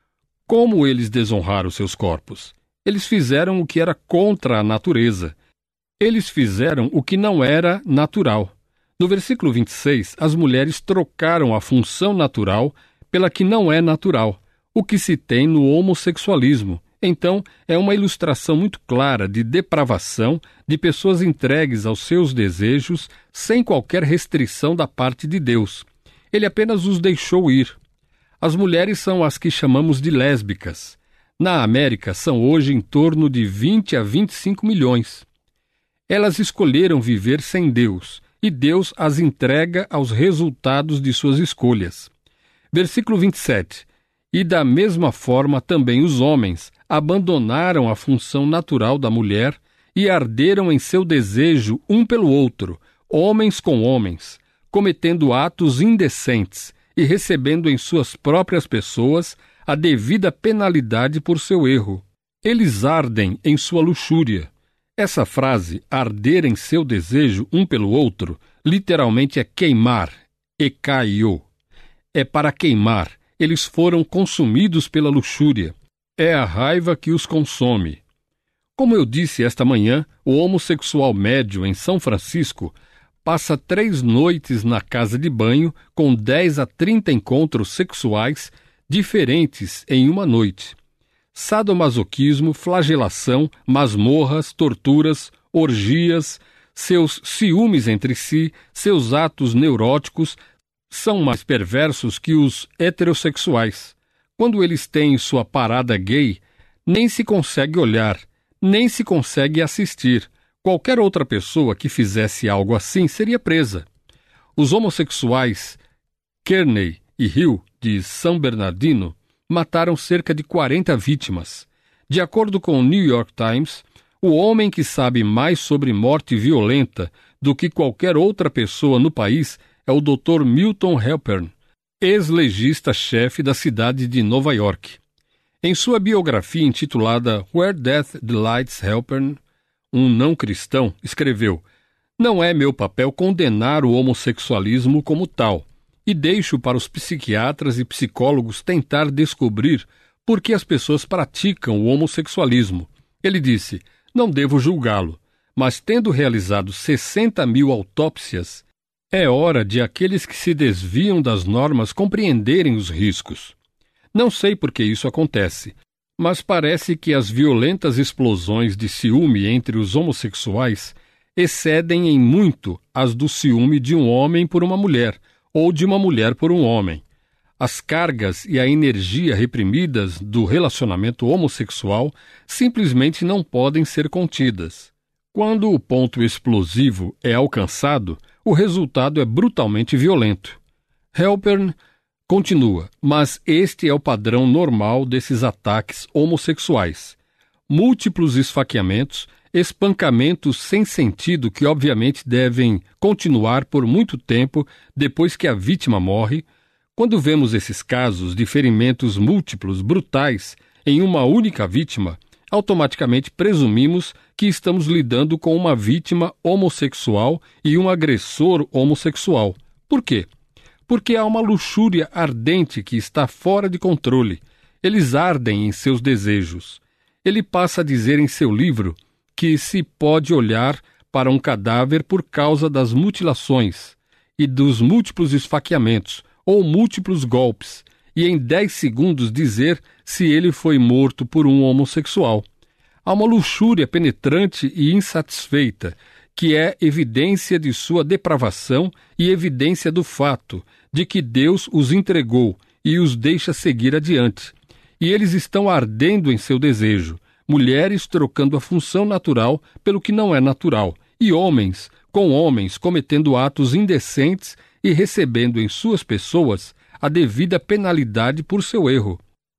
Como eles desonraram seus corpos? Eles fizeram o que era contra a natureza. Eles fizeram o que não era natural. No versículo vinte e seis, as mulheres trocaram a função natural pela que não é natural, o que se tem no homossexualismo. Então, é uma ilustração muito clara de depravação, de pessoas entregues aos seus desejos sem qualquer restrição da parte de Deus. Ele apenas os deixou ir. As mulheres são as que chamamos de lésbicas. Na América, são hoje em torno de vinte a vinte e cinco milhões. Elas escolheram viver sem Deus, e Deus as entrega aos resultados de suas escolhas. Versículo vinte e sete. E da mesma forma também os homens abandonaram a função natural da mulher e arderam em seu desejo um pelo outro, homens com homens, cometendo atos indecentes e recebendo em suas próprias pessoas a devida penalidade por seu erro. Eles ardem em sua luxúria. Essa frase, arder em seu desejo um pelo outro, literalmente é queimar, ekaio. É para queimar. Eles foram consumidos pela luxúria. É a raiva que os consome. Como eu disse esta manhã, o homossexual médio em São Francisco passa três noites na casa de banho com dez a trinta encontros sexuais diferentes em uma noite. Sadomasoquismo, flagelação, masmorras, torturas, orgias, seus ciúmes entre si, seus atos neuróticos são mais perversos que os heterossexuais. Quando eles têm sua parada gay, nem se consegue olhar, nem se consegue assistir. Qualquer outra pessoa que fizesse algo assim seria presa. Os homossexuais Kearney e Hill, de São Bernardino, mataram cerca de quarenta vítimas. De acordo com o New York Times, o homem que sabe mais sobre morte violenta do que qualquer outra pessoa no país é o doutor Milton Halpern, ex-legista-chefe da cidade de Nova York. Em sua biografia intitulada Where Death Delights Halpern, um não-cristão, escreveu: "Não é meu papel condenar o homossexualismo como tal, e deixo para os psiquiatras e psicólogos tentar descobrir por que as pessoas praticam o homossexualismo." Ele disse: "Não devo julgá-lo, mas tendo realizado sessenta mil autópsias, é hora de aqueles que se desviam das normas compreenderem os riscos. Não sei por que isso acontece, mas parece que as violentas explosões de ciúme entre os homossexuais excedem em muito as do ciúme de um homem por uma mulher, ou de uma mulher por um homem. As cargas e a energia reprimidas do relacionamento homossexual simplesmente não podem ser contidas. Quando o ponto explosivo é alcançado, o resultado é brutalmente violento." Halpern continua: "Mas este é o padrão normal desses ataques homossexuais. Múltiplos esfaqueamentos, espancamentos sem sentido que obviamente devem continuar por muito tempo depois que a vítima morre. Quando vemos esses casos de ferimentos múltiplos brutais em uma única vítima, automaticamente presumimos que estamos lidando com uma vítima homossexual e um agressor homossexual. Por quê? Porque há uma luxúria ardente que está fora de controle. Eles ardem em seus desejos." Ele passa a dizer em seu livro que se pode olhar para um cadáver por causa das mutilações e dos múltiplos esfaqueamentos ou múltiplos golpes, e em dez segundos dizer se ele foi morto por um homossexual. Há uma luxúria penetrante e insatisfeita, que é evidência de sua depravação e evidência do fato de que Deus os entregou e os deixa seguir adiante. E eles estão ardendo em seu desejo, mulheres trocando a função natural pelo que não é natural, e homens com homens cometendo atos indecentes e recebendo em suas pessoas a devida penalidade por seu erro.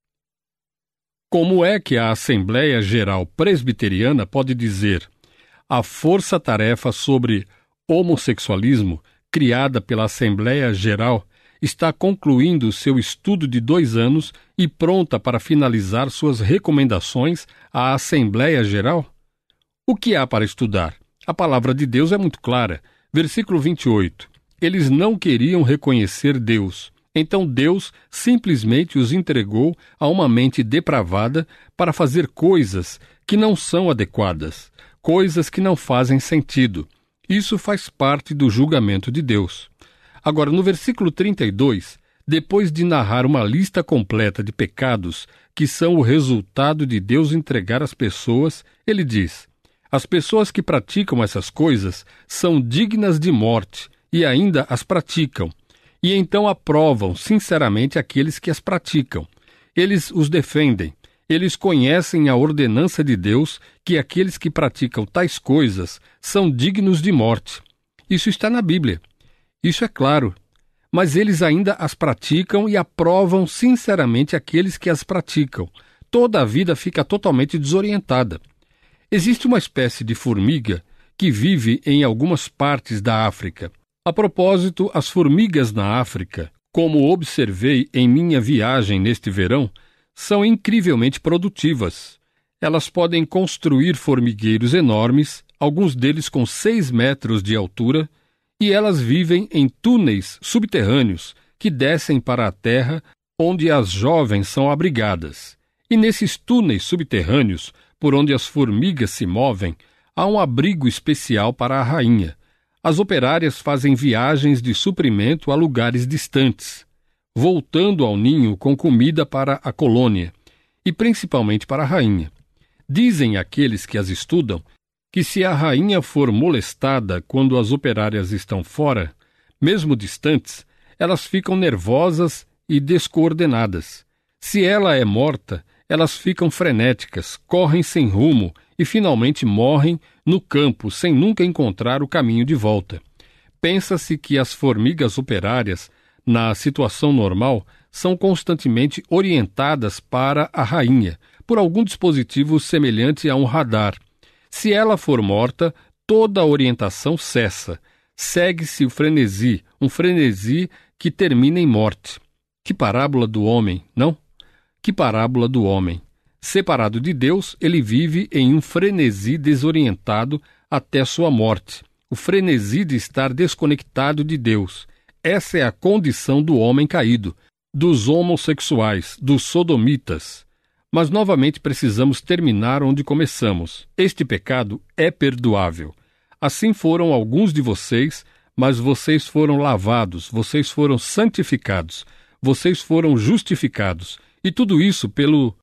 Como é que a Assembleia Geral Presbiteriana pode dizer: a força-tarefa sobre homossexualismo, criada pela Assembleia Geral, está concluindo seu estudo de dois anos e pronta para finalizar suas recomendações à Assembleia Geral? O que há para estudar? A palavra de Deus é muito clara. Versículo vinte e oito. Eles não queriam reconhecer Deus. Então Deus simplesmente os entregou a uma mente depravada para fazer coisas que não são adequadas, coisas que não fazem sentido. Isso faz parte do julgamento de Deus. Agora, no versículo trinta e dois, depois de narrar uma lista completa de pecados que são o resultado de Deus entregar as pessoas, ele diz: as pessoas que praticam essas coisas são dignas de morte e ainda as praticam. E então aprovam sinceramente aqueles que as praticam. Eles os defendem. Eles conhecem a ordenança de Deus que aqueles que praticam tais coisas são dignos de morte. Isso está na Bíblia. Isso é claro. Mas eles ainda as praticam e aprovam sinceramente aqueles que as praticam. Toda a vida fica totalmente desorientada. Existe uma espécie de formiga que vive em algumas partes da África. A propósito, as formigas na África, como observei em minha viagem neste verão, são incrivelmente produtivas. Elas podem construir formigueiros enormes, alguns deles com seis metros de altura, e elas vivem em túneis subterrâneos que descem para a terra, onde as jovens são abrigadas. E nesses túneis subterrâneos por onde as formigas se movem, há um abrigo especial para a rainha. As operárias fazem viagens de suprimento a lugares distantes, voltando ao ninho com comida para a colônia, e principalmente para a rainha. Dizem aqueles que as estudam que se a rainha for molestada quando as operárias estão fora, mesmo distantes, elas ficam nervosas e descoordenadas. Se ela é morta, elas ficam frenéticas, correm sem rumo e finalmente morrem no campo sem nunca encontrar o caminho de volta. Pensa-se que as formigas operárias, na situação normal, são constantemente orientadas para a rainha, por algum dispositivo semelhante a um radar. Se ela for morta, toda a orientação cessa. Segue-se o frenesi, um frenesi que termina em morte. Que parábola do homem, não? Que parábola do homem. Separado de Deus, ele vive em um frenesi desorientado até sua morte. O frenesi de estar desconectado de Deus. Essa é a condição do homem caído, dos homossexuais, dos sodomitas. Mas novamente precisamos terminar onde começamos. Este pecado é perdoável. Assim foram alguns de vocês, mas vocês foram lavados, vocês foram santificados, vocês foram justificados. E tudo isso pelo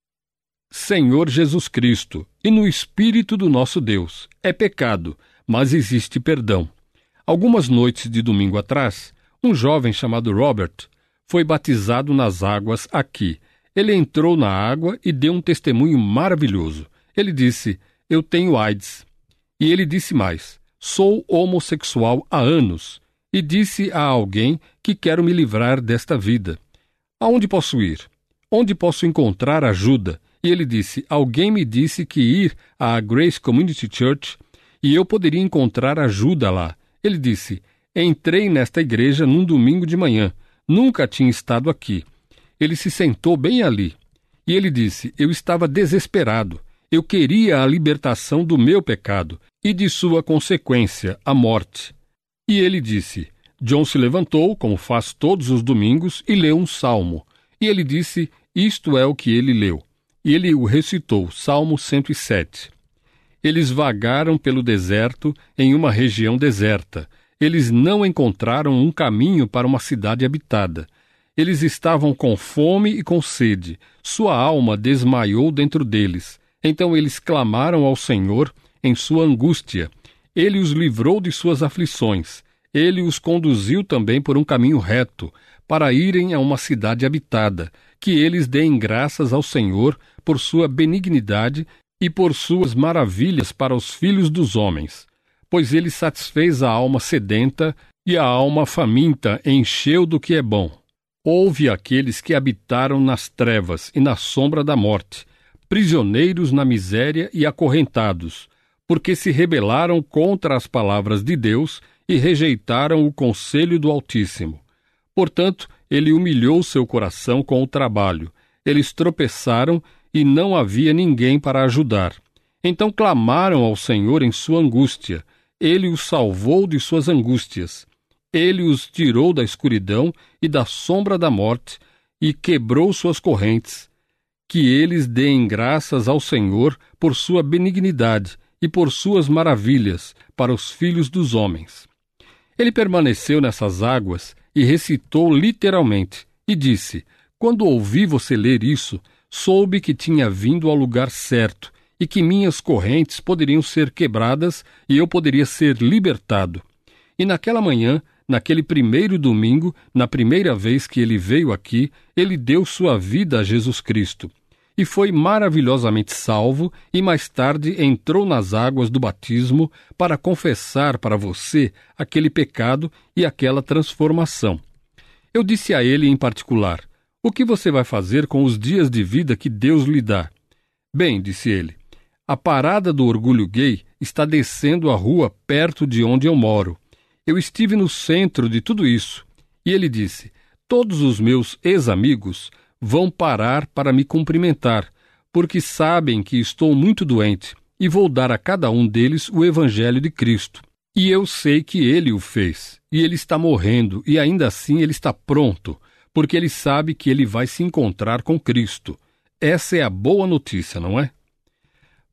Senhor Jesus Cristo e no Espírito do nosso Deus. É pecado, mas existe perdão. Algumas noites de domingo atrás, um jovem chamado Robert foi batizado nas águas aqui. Ele entrou na água e deu um testemunho maravilhoso. Ele disse, eu tenho AIDS. E ele disse mais, sou homossexual há anos. E disse a alguém que quero me livrar desta vida. Aonde posso ir? Onde posso encontrar ajuda? E ele disse, alguém me disse que ir à Grace Community Church e eu poderia encontrar ajuda lá. Ele disse, entrei nesta igreja num domingo de manhã. Nunca tinha estado aqui. Ele se sentou bem ali. E ele disse, eu estava desesperado. Eu queria a libertação do meu pecado e de sua consequência, a morte. E ele disse, John se levantou, como faz todos os domingos, e leu um salmo. E ele disse, isto é o que ele leu. E ele o recitou, Salmo cento e sete. Eles vagaram pelo deserto em uma região deserta. Eles não encontraram um caminho para uma cidade habitada. Eles estavam com fome e com sede. Sua alma desmaiou dentro deles. Então eles clamaram ao Senhor em sua angústia. Ele os livrou de suas aflições. Ele os conduziu também por um caminho reto, para irem a uma cidade habitada. Que eles deem graças ao Senhor por sua benignidade e por suas maravilhas para os filhos dos homens. Pois ele satisfez a alma sedenta e a alma faminta encheu do que é bom. Houve aqueles que habitaram nas trevas e na sombra da morte, prisioneiros na miséria e acorrentados, porque se rebelaram contra as palavras de Deus e rejeitaram o conselho do Altíssimo. Portanto, ele humilhou seu coração com o trabalho. Eles tropeçaram e não havia ninguém para ajudar. Então clamaram ao Senhor em sua angústia. Ele os salvou de suas angústias. Ele os tirou da escuridão e da sombra da morte e quebrou suas correntes. Que eles deem graças ao Senhor por sua benignidade e por suas maravilhas para os filhos dos homens. Ele permaneceu nessas águas e recitou literalmente, e disse, quando ouvi você ler isso, soube que tinha vindo ao lugar certo e que minhas correntes poderiam ser quebradas e eu poderia ser libertado. E naquela manhã, naquele primeiro domingo, na primeira vez que ele veio aqui, ele deu sua vida a Jesus Cristo. E foi maravilhosamente salvo e mais tarde entrou nas águas do batismo para confessar para você aquele pecado e aquela transformação. Eu disse a ele em particular, o que você vai fazer com os dias de vida que Deus lhe dá? Bem, disse ele, a parada do orgulho gay está descendo a rua perto de onde eu moro. Eu estive no centro de tudo isso. E ele disse, todos os meus ex-amigos vão parar para me cumprimentar, porque sabem que estou muito doente, e vou dar a cada um deles o Evangelho de Cristo. E eu sei que ele o fez, e ele está morrendo, e ainda assim ele está pronto, porque ele sabe que ele vai se encontrar com Cristo. Essa é a boa notícia, não é?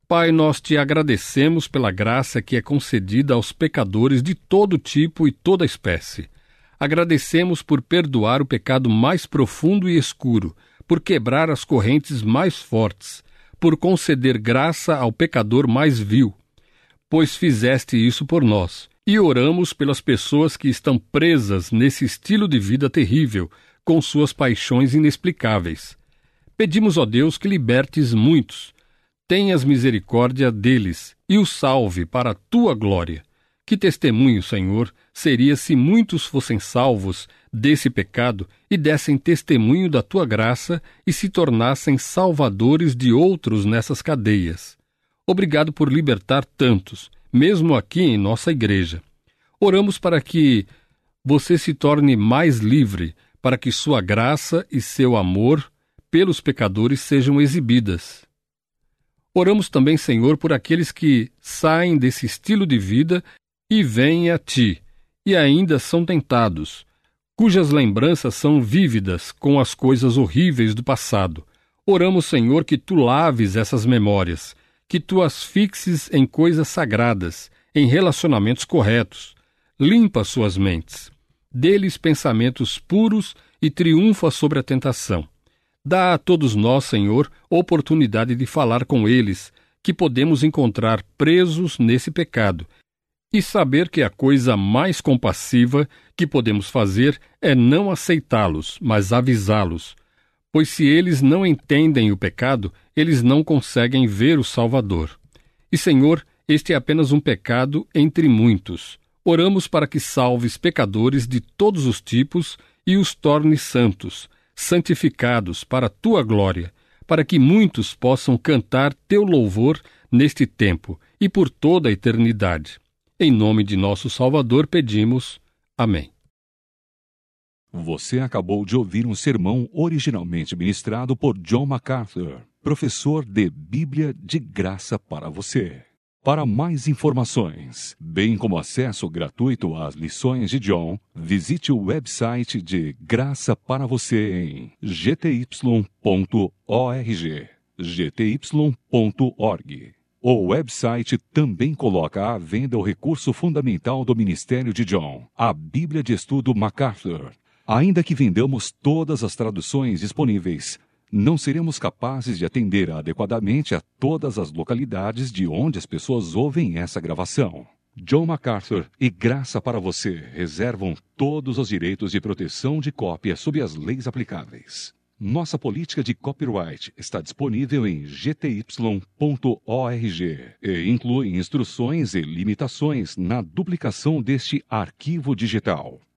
Pai, nós te agradecemos pela graça que é concedida aos pecadores de todo tipo e toda espécie. Agradecemos por perdoar o pecado mais profundo e escuro, por quebrar as correntes mais fortes, por conceder graça ao pecador mais vil, pois fizeste isso por nós. E oramos pelas pessoas que estão presas nesse estilo de vida terrível, com suas paixões inexplicáveis. Pedimos, ó Deus, que libertes muitos. Tenhas misericórdia deles e os salve para a tua glória. Que testemunho, Senhor, seria se muitos fossem salvos desse pecado e dessem testemunho da tua graça e se tornassem salvadores de outros nessas cadeias. Obrigado por libertar tantos, mesmo aqui em nossa igreja. Oramos para que você se torne mais livre, para que sua graça e seu amor pelos pecadores sejam exibidas. Oramos também, Senhor, por aqueles que saem desse estilo de vida e vêm a Ti, e ainda são tentados, cujas lembranças são vívidas com as coisas horríveis do passado. Oramos, Senhor, que Tu laves essas memórias, que Tu as fixes em coisas sagradas, em relacionamentos corretos. Limpa suas mentes, dê-lhes pensamentos puros e triunfa sobre a tentação. Dá a todos nós, Senhor, oportunidade de falar com eles, que podemos encontrar presos nesse pecado, e saber que a coisa mais compassiva que podemos fazer é não aceitá-los, mas avisá-los, pois se eles não entendem o pecado, eles não conseguem ver o Salvador. E, Senhor, este é apenas um pecado entre muitos. Oramos para que salves pecadores de todos os tipos e os tornes santos, santificados para a tua glória, para que muitos possam cantar teu louvor neste tempo e por toda a eternidade. Em nome de nosso Salvador pedimos. Amém. Você acabou de ouvir um sermão originalmente ministrado por John MacArthur, professor de Bíblia de graça para você. Para mais informações, bem como acesso gratuito às lições de John, visite o website de Graça para Você em g t y ponto org. g t y ponto org. O website também coloca à venda o recurso fundamental do ministério de John, a Bíblia de Estudo MacArthur. Ainda que vendamos todas as traduções disponíveis, não seremos capazes de atender adequadamente a todas as localidades de onde as pessoas ouvem essa gravação. John MacArthur e Graça para Você reservam todos os direitos de proteção de cópia sob as leis aplicáveis. Nossa política de copyright está disponível em g t y ponto org e inclui instruções e limitações na duplicação deste arquivo digital.